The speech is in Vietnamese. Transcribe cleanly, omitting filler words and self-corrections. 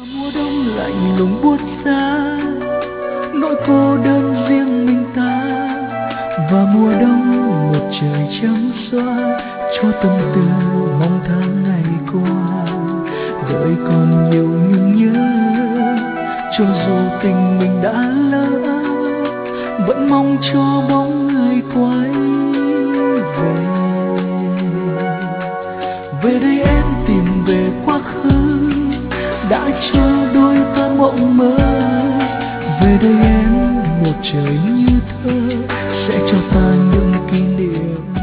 Mùa đông lạnh lùng buốt giá, nỗi cô đơn riêng mình ta. Và mùa đông một trời trắng xóa, cho tâm tư mong tháng ngày qua. Đời còn nhiều nhung nhớ, cho dù tình mình đã lỡ, vẫn mong cho bóng người quay về. Về đây em tìm về quá khứ, đã cho đôi ta mộng mơ. Về đây em một trời như thơ, sẽ cho ta những kỷ niệm